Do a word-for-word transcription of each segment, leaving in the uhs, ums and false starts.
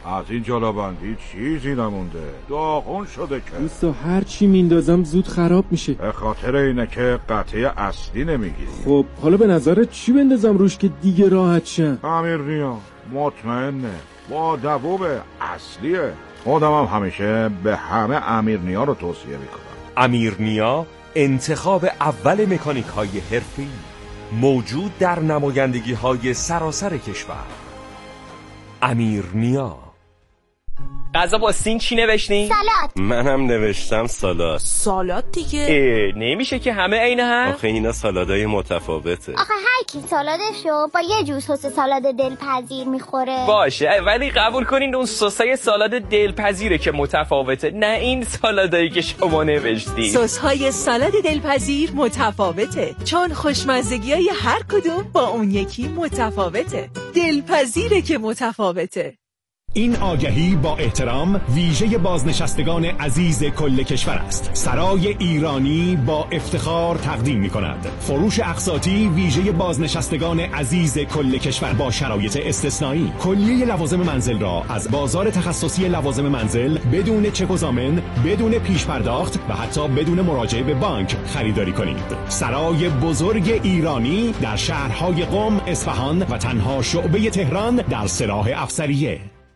از این جلابندی چیزی نمونده، داغون شده که. دوستا هر چی میندازم زود خراب میشه. به خاطر اینه که قطعه اصلی نمیگیری. خب حالا به نظرت چی بندازم روش که دیگه راحت شم؟ امیرنیا مطمئنه، با دووب اصلیه. خودم هم همیشه به همه امیرنیا رو توصیه میکنم. امیرنیا انتخاب اول مکانیک های حرفه‌ای، موجود در نمایندگی های سراسر کشور. امیرنیا. غذا با سین چی نوشتین؟ سالاد. منم نوشتم سالاد. سالاد دیگه. اه نمیشه که همه عین هم؟ آخه اینا سالادای متفاوته. آخه هر کی سالادشو با یه جور سس سالاد دلپذیر میخوره. باشه ولی قبول کنین اون سسای سالاد دلپذیره که متفاوته، نه این سالادایی که شما نوشتین. سس‌های سالاد دلپذیر متفاوته چون خوشمزگی‌های هر کدوم با اون یکی متفاوته. دلپذیره که متفاوته. این آگهی با احترام ویژه بازنشستگان عزیز کل کشور است. سرای ایرانی با افتخار تقدیم می کند فروش اقساطی ویژه بازنشستگان عزیز کل کشور با شرایط استثنایی. کلیه لوازم منزل را از بازار تخصصی لوازم منزل بدون چک و ضامن، بدون پیش پرداخت و حتی بدون مراجعه به بانک خریداری کنید. سرای بزرگ ایرانی در شهرهای قم، اصفهان و تنها شعبه تهران در سراح افسریه.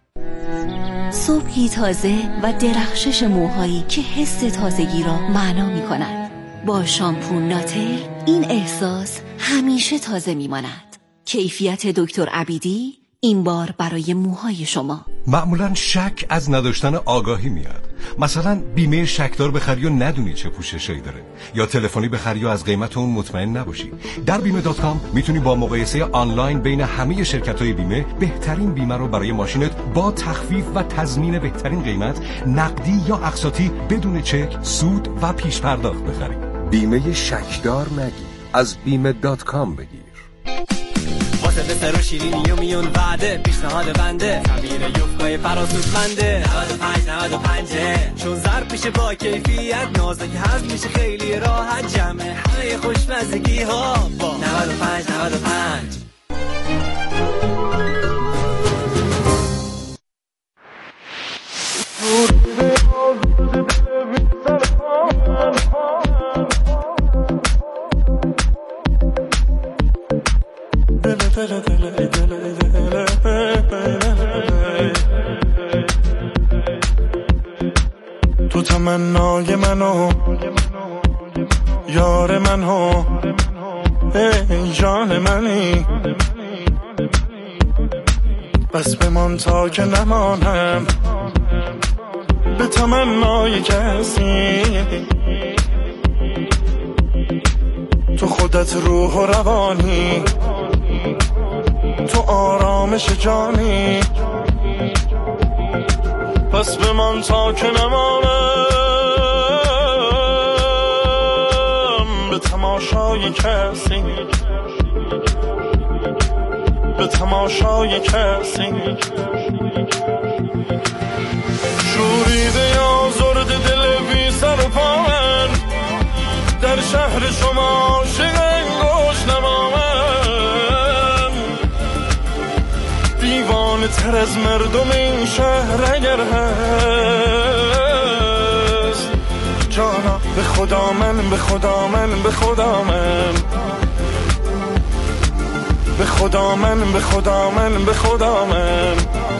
صبحی تازه و درخشش موهایی که حس تازگی را معنا می کند. با شامپو ناتل این احساس همیشه تازه می ماند. کیفیت دکتر عبیدی این بار برای موهای شما. معمولاً شک از نداشتن آگاهی میاد. مثلا بیمه شکدار بخری و ندونی چه پوششایی داره، یا تلفنی بخری و از قیمت اون مطمئن نباشی. در بیمه دات کام میتونی با مقایسه آنلاین بین همه شرکت‌های بیمه بهترین بیمه رو برای ماشینت با تخفیف و تضمین بهترین قیمت، نقدی یا اقساطی، بدون چک، سود و پیش پرداخت بخری. بیمه شکدار نگیر، از بیمه دات کام بگیر. واسه بسر و شیرینی و میون وعده پیشنهاد بنده خمیر یوفقای فراسودمنده نود و پنج نود و پنج چون ظرف میشه با کیفیت نازک هضم میشه خیلی راحت جمعه همه خوشمزگی ها با نود و پنج نود و پنج. تو تمنای منو یار منو ای جان منی، بس بمان تا که نمانم به تمنای کسی. تو خودت روح و روانی، تو آرامش جانی، پس بمان تا که نمانم به تماشای کسی، به تماشای کسی. شوریده یا زرد دل بی سر و پا من، در شهر شما شنگوش نمامن، دیوانه تر از مردم این شهر اگر هست. جانا به خدا من، به خدا من، به خدا من، به خدا من، به خدا من، به خدا من.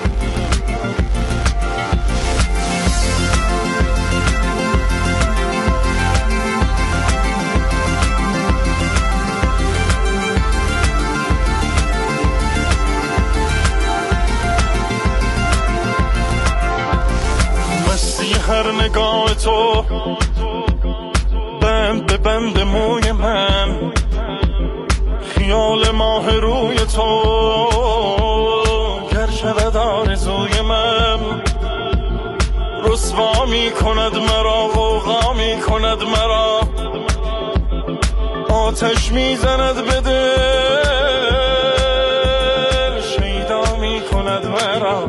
هر نگاه تو بند به بند موی من، خیال ماه روی تو گر شود آرزوی من، رسوا می کند مرا، غوغا می کند مرا، آتش می زند به دل، شیدا می کند مرا.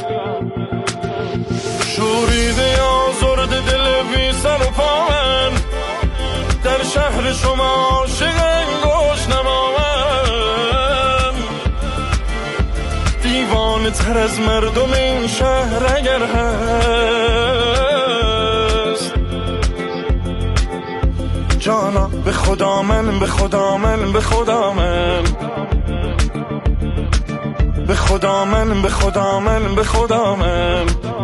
شوریده یا زرد دل بی سر و پا من، در شهر شما شنگوش نمامن، دیوان دیوانه تر از مردم این شهر اگر هست. جانا به خدا من، به خدا من، به خدا من، به خدا من، به خدا من، به خدا من.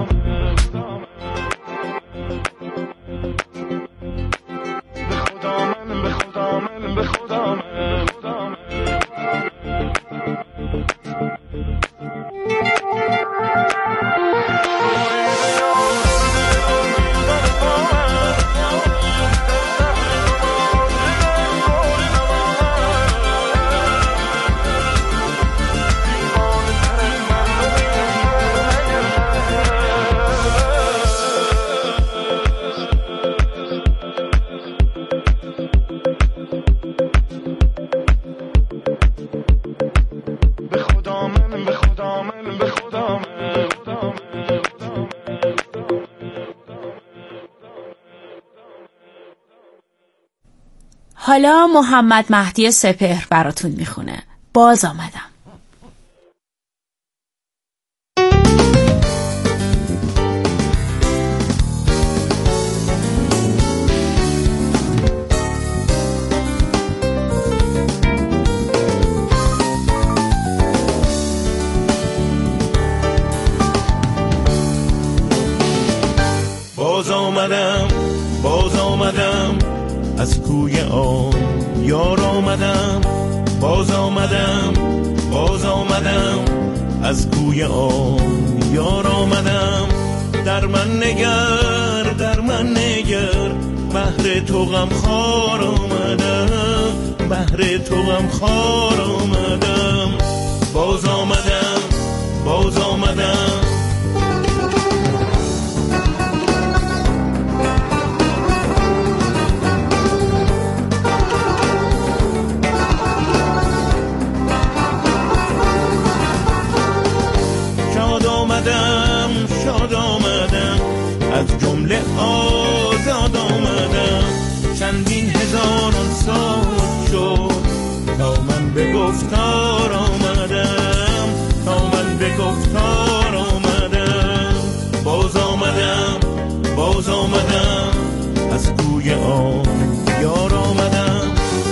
حالا محمد مهدی سپهر براتون میخونه. باز آمدم. باز آمدم، باز آمدم، از کوی آن یار آمدم. باز آمدم، باز آمدم، از کوی آن یار آمدم. در من نگر، در من نگر، بهر تو غم خوار آمدم، بهر تو غم خوار آمدم. باز آمدم، باز آمدم، شاد آمدم، از جمله آزاد آمدم. چندین هزاران سال شد تا من به گفتار آمدم، تا من به گفتار آمدم. باز آمدم، باز آمدم، از کوی آن یار آمدم.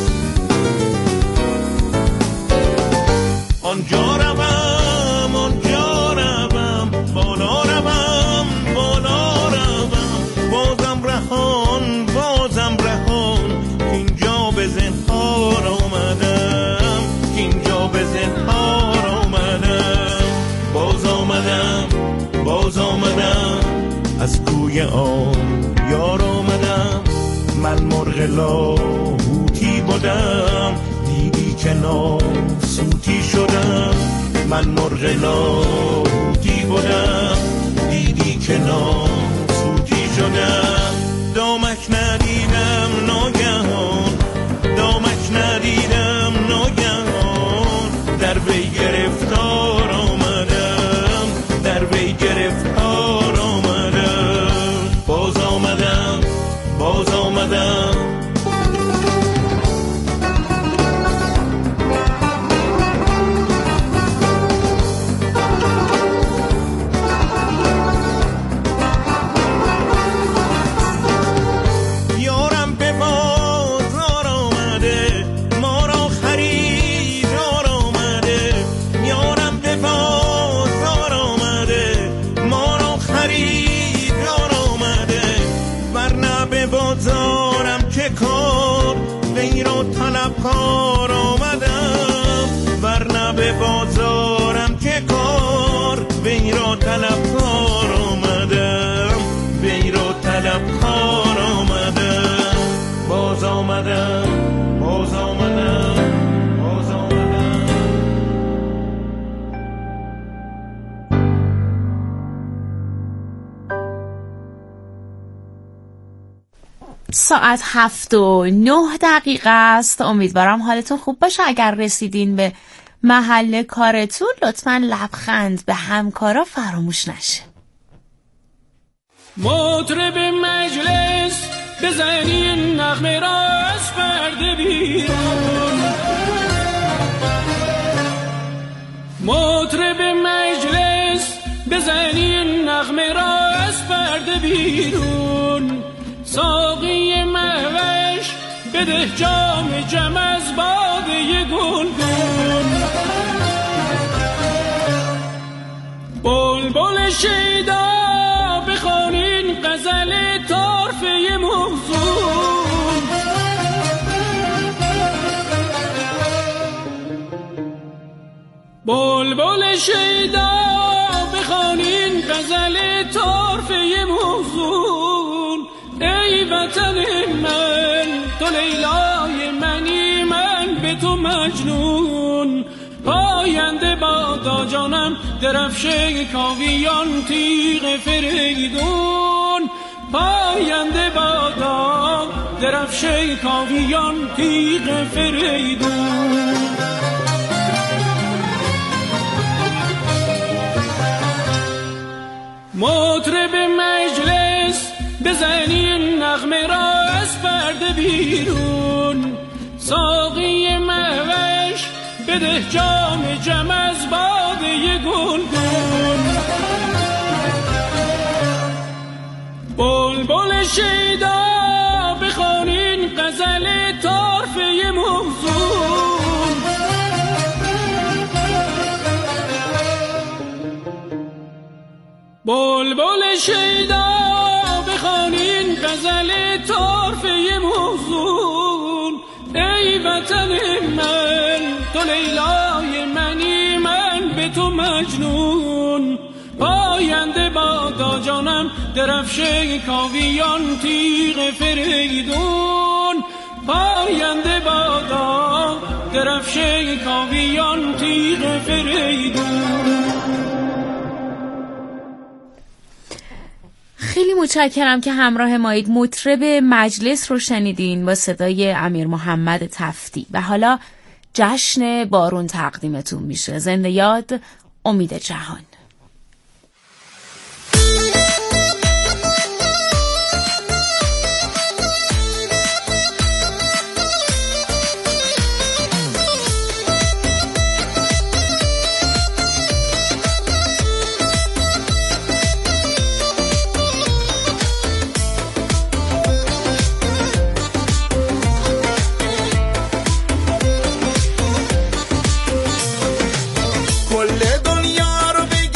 آنجا روم، آنجا روم، بالا روم، بالا روم. بازم رهان، بازم رهان، اینجا به زنهار آمدم، اینجا به زنهار آمدم. باز آمدم، باز آمدم، از کوی آن یار آمدم. من مرغ لاهوتی بودم، دیدی که ناسوتی شدم. من مرغ لاهوتی بودم، دیدی که ناسوتی شدم. دامک ندیدم ناگهان، دامک ندیدم ناگهان، در وی گرفتار آمدم، در وی گرفتار آمدم. باز آمدم، باز آمدم، کار آمدم. ورنه به بازارم که کار، وی را طلب کار آمدم، وی را طلب کار آمدم. باز آمدم، باز آمدم، باز آمدم. ساعت هفت و نه دقیقه است. امیدوارم حالتون خوب باشه. اگر رسیدین به محل کارتون لطفاً لبخند به همکارا فراموش نشه. مطرب مجلس بزنین نغمه را از پرده بیرون. مطرب مجلس بزنین نغمه را از پرده بیرون. ساقی مهوش بده جام جم از باده گلگون. بلبل شیدا بخوانین غزل طرفه موزون. بلبل شیدا بخوانین غزل طرفه موزون. ای وطن من تو لیلای منی، من به تو مجنون. پاینده بادا جانم درفشه کاویان تیغ فریدون. پاینده بادا درفشه کاویان تیغ فریدون. مطرب مجلس بزنین نغمه را از پرده بیرون. ساقی مهوش بده جام جم از باده گلگون. بلبل شیدا بخوانین غزل طرفه موزون. بلبل شیدا بخوانین غزل طرفه موزون. ای وطن من تو لیلای منی، من به تو مجنون. پاینده بادا جانم درفشه کاویان تیغ فریدون. پاینده بادا درفشه کاویان تیغ فریدون. خیلی متشکرم که همراه مایید. مطرب مجلس رو شنیدین با صدای امیر محمد تفتی و حالا جشن بارون تقدیمتون میشه. زنده یاد امید جهان. کل دنیا رو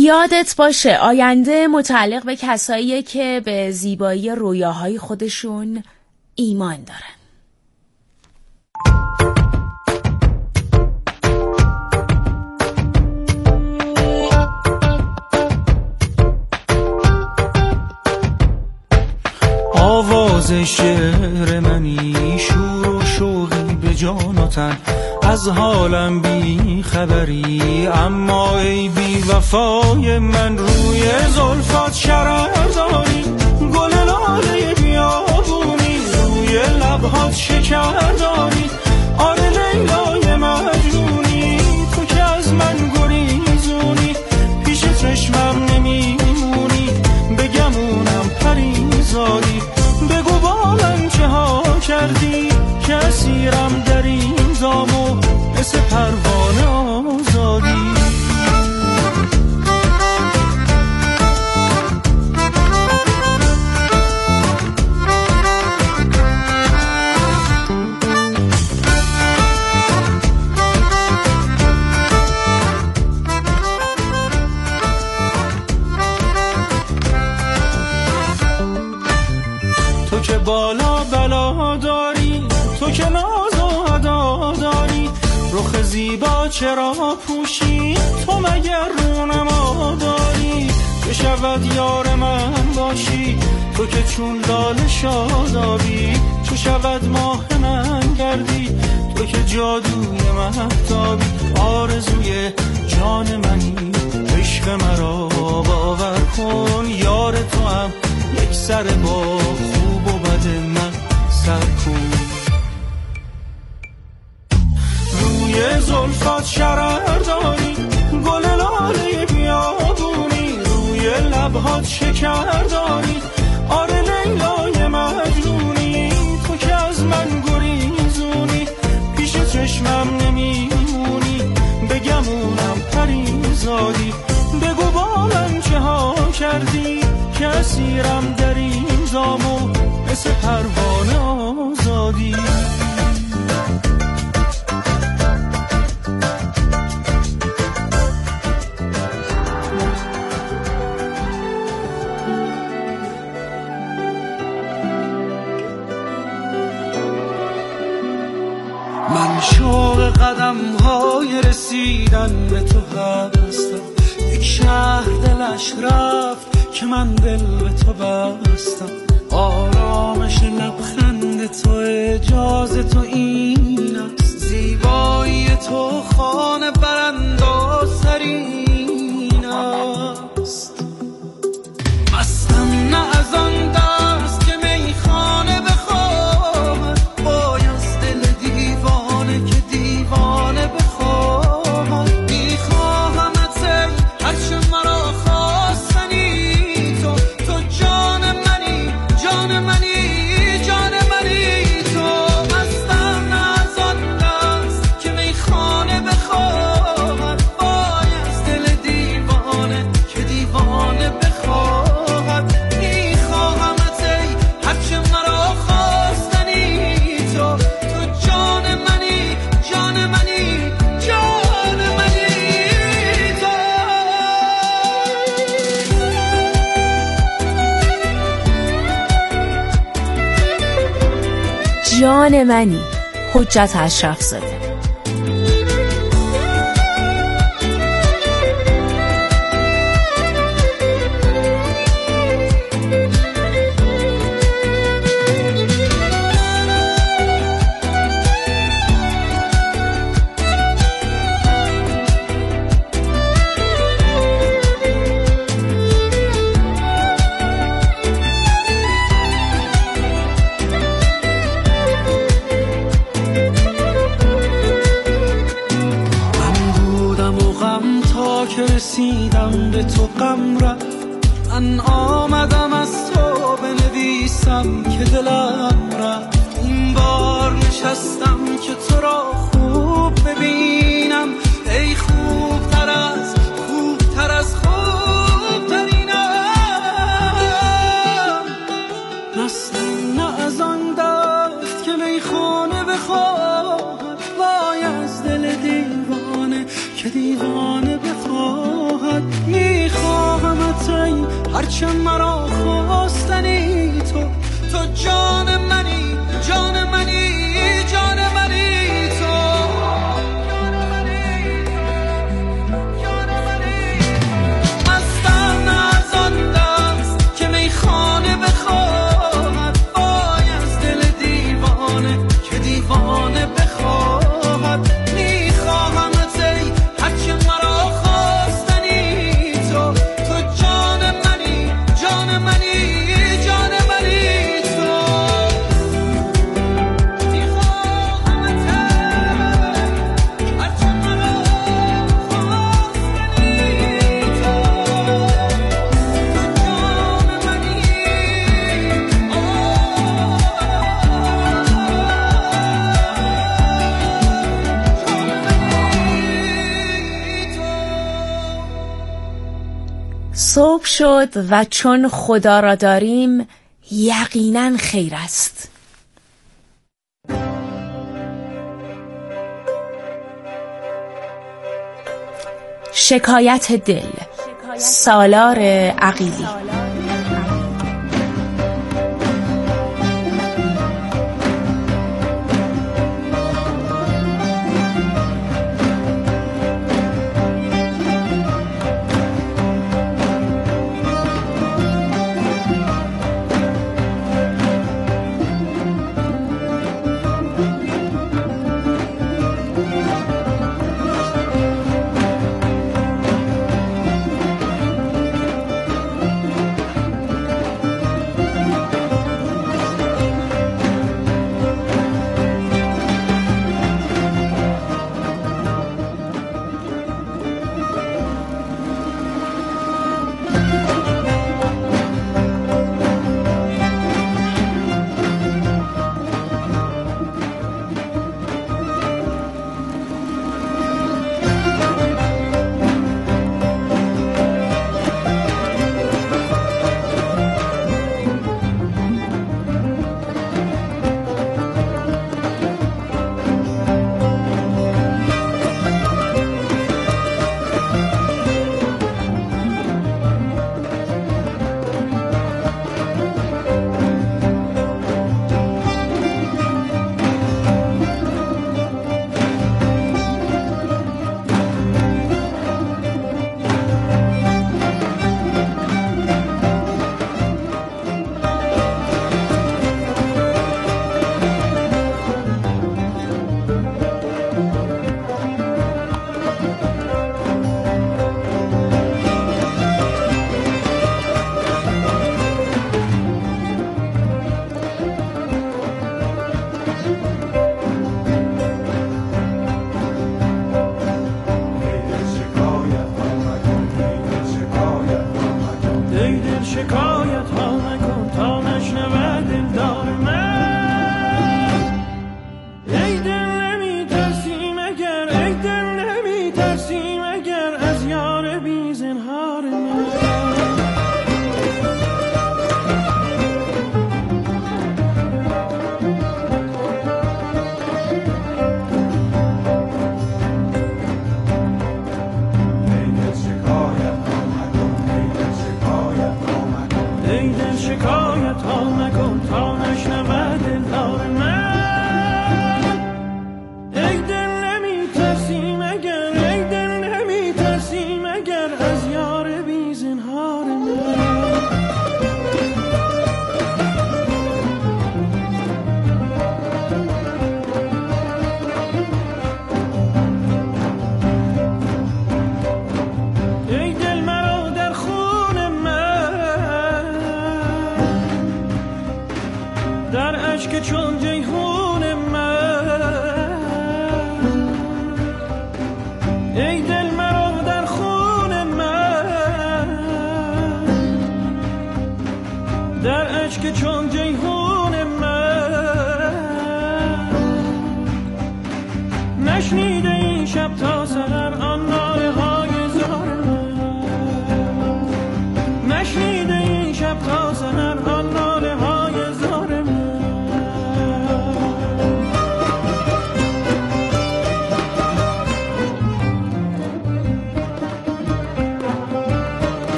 یادت باشه آینده متعلق به کساییه که به زیبایی رویاهای خودشون ایمان دارن. آواز شعر منی، شور و شوقی به جان و تن، از حالم بی خبری، اما ای بی وفای من روی زلفات شرر داری، گل لاله بیابونی روی لبهات شکر داری، آره لیلای مجنونی تو که از من گریزونی، پیش چشمم نمیمونی بگمونم پریزادی، بگو با من چه ها کردی که اسیرم در این دامو مثل پروانه آزادی. تو که بالا بلا داری، تو که ناز و ادا داری، رخ زیبا چرا پوشی، تو مگر رونما داری، که شود یار من باشی، تو که چون لاله شادابی، چو شود ماه من گردی، تو که جادوی مهتابی، آرزوی جان منی، عشق مرا باور کن، یار تو هم یک سر با خوب و بد من سر کن. روی زلفات شرر داری، گل لاله بیابونی روی لبهات شکر داری، آره لیلای مجنونی تو که از من گریزونی، پیش چشمم نمیمونی بگمونم پریزادی، بگو با من چه ها کردی که اسیرم در این دامو مثل پروانه آزادی. من شوق قدم های رسیدن به تو هستم، یک شهر دلش رفت که من دل به تو بستم، آرامش لبخند تو اجازه تو این است، زیبایی تو خانه براندازترین است، مستم نه از آن دست که میخانه بخواهد، باید دل دیوانه که دیوانه بخواهد، میخواهمت ای هرچه مرا خواستنی، تو تو جان منی جان منی جان منی، تو مستم نه از آن دست که میخانه بخواهد، باید دل دیوانه که دیوانه بخواهد، میخواهمت ای هرچه مرا خواستنی، تو تو جان منی جان منی جان منی، تو جان منی. حجت اشرف زاده. رسیدم به تو غم رفت، من آمدم از تو بنویسم که دلم رفت، این بار نشستم که تو را خوب ببینم، ای خوب تر از خوب تر از خوب ترینم، مستم نه از آن دست که میخانه بخواهد، وای از دل دیوانه که دیوانه بخواهد، میخواهد هرچه مرا خواستنی تو تو جان منی جان منی جان منی تو مستم از آن دست که میخانه بخواهد وای از دل دیوانه که دیوانه بخواهد میخواهم ای هرچه مرا خواستنی تو تو جان منی جان منی جان منی تو میخواهم ای هرچه مرا خواستنی تو تو جان منی صبح شد و چون خدا را داریم یقینا خیر است. شکایت دل، سالار عقیلی.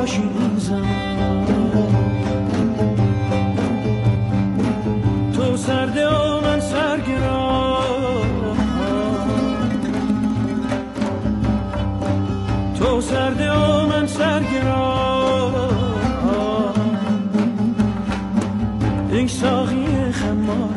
باشی این زمان. تو سرده و من سرگران، تو سرده و من سرگران، ای ساقی خمار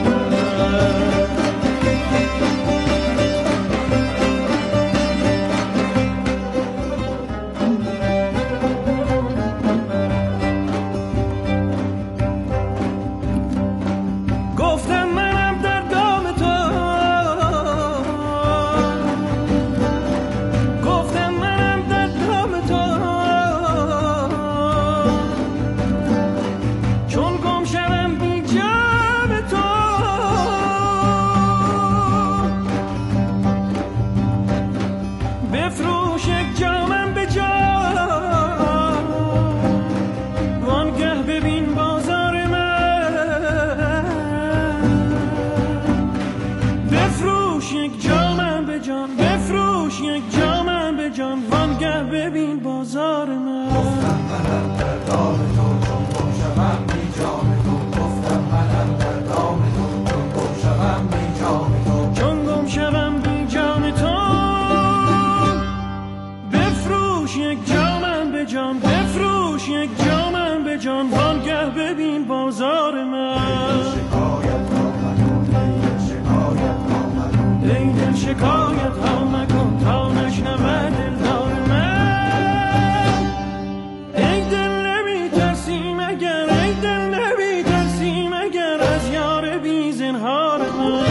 شکایت ها مکن تا نشنوه دلدار من. ای دل نمی ترسی مگر، ای دل نمی ترسی مگر از یار بی زنهار من.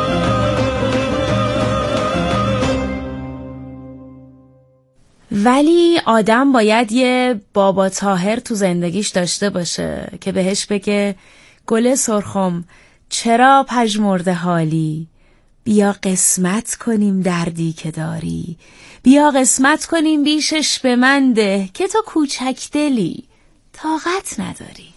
ولی آدم باید یه بابا طاهر تو زندگیش داشته باشه که بهش بگه گل سرخم چرا پژمرده حالی، بیا قسمت کنیم دردی که داری، بیا قسمت کنیم بیشش به من ده که تو کوچک دلی طاقت نداری.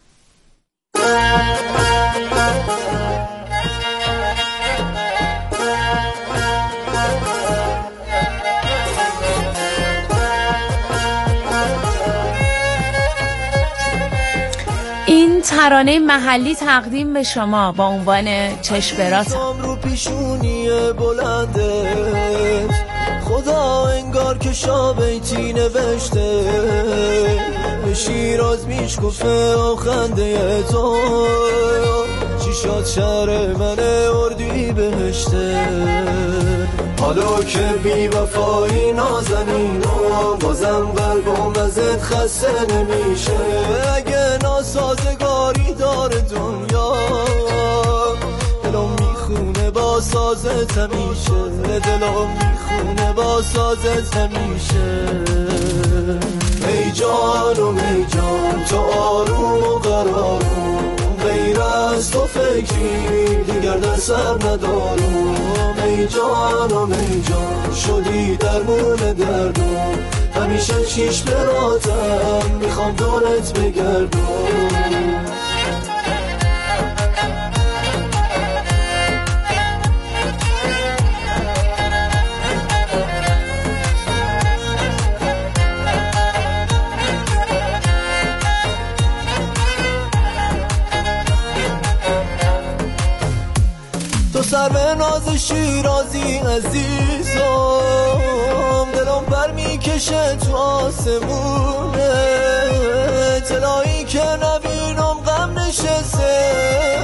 این ترانه محلی تقدیم به شما با عنوان چشمرات. رو پیشونی بلنده خدا انگار که شابیتی نوشته، به شیراز میشکفه آخنده تو، چیشات شهر منه اردی بهشته. حالا که بی وفایی نازنینو بازم قلبم ازت خسته نمیشه. اگه ناسازگاری داره دنیا دلم میخونه با سازت همیشه، دلم میخونه با سازت همیشه. ای جان و ای جان تو آروم و قرارم، غیر از تو فکری دیگر در سر ندارم. ای جان و ای جان شدی درمون دردم، همیشه چیش براتم میخوام دورت بگردم. تو سر به ناز شیرازی عزیزم، دلم بر میکشه تو آسمونه، تلایی که نبینم غم نشسته،